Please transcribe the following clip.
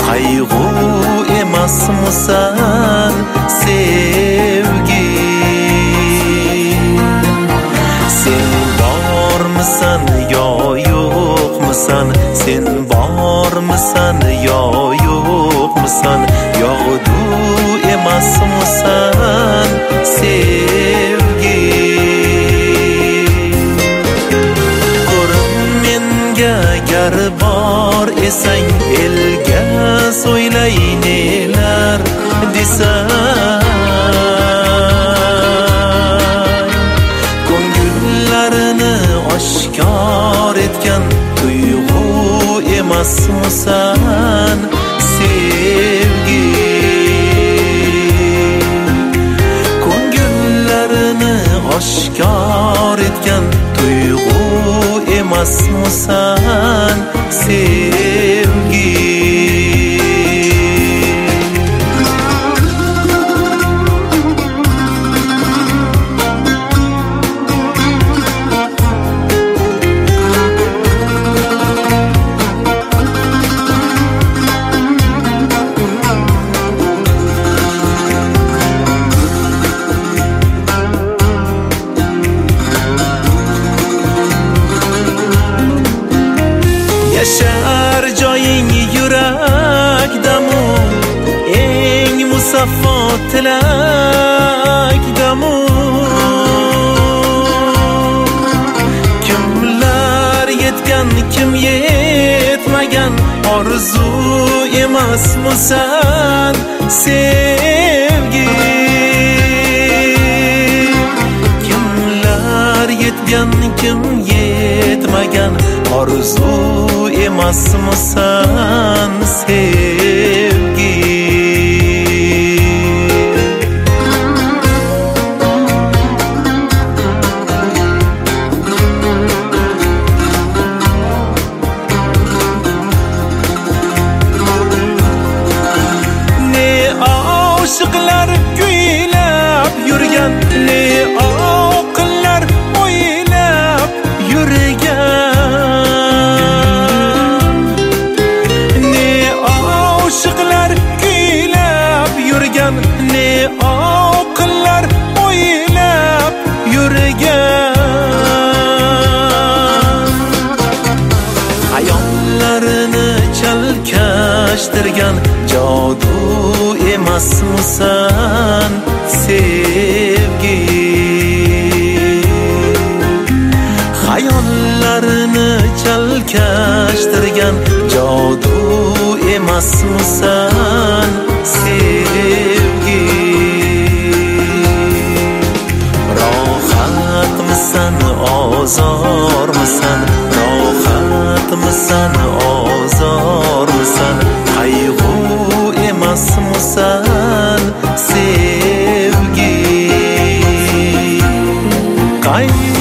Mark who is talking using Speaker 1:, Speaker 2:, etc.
Speaker 1: qayg'u emasmisan sevgi? Sen bormisan yo yo'qmisan? Sen bormisan yo yo'qmisan? Yog'du emasmisan sevgi? Ko'rim menga gar bor esang, elga so'ylay nelar desang. Ko'ngillarini oshkor etgan tuyg'u emasmisan sevgi? Ko'ngillarini oshkor etgan tuyg'u emasmisan sevgi? Yashar joying yurakdamu, eng musaffo tilakdamu. Kimlar yetgan, kim yetmagan, orzu emasmisan sevgi? Kimlar yetgan, kim yetmagan, orzu emasmisan sevgi? Ne oshiqlar kuylab yurgan, ne oqillar o'ylab yurgan. Ne oqillar o'ylab yurgan. Hayollarini chalkashtirgan jodu emasmisan sevgi? Hayollarini chalkashtirgan jodu emasmisan sevgi? Rohatmisan, ozormisan? Rohatmisan, ozormisan? Qayg'u emasmisan sevgi?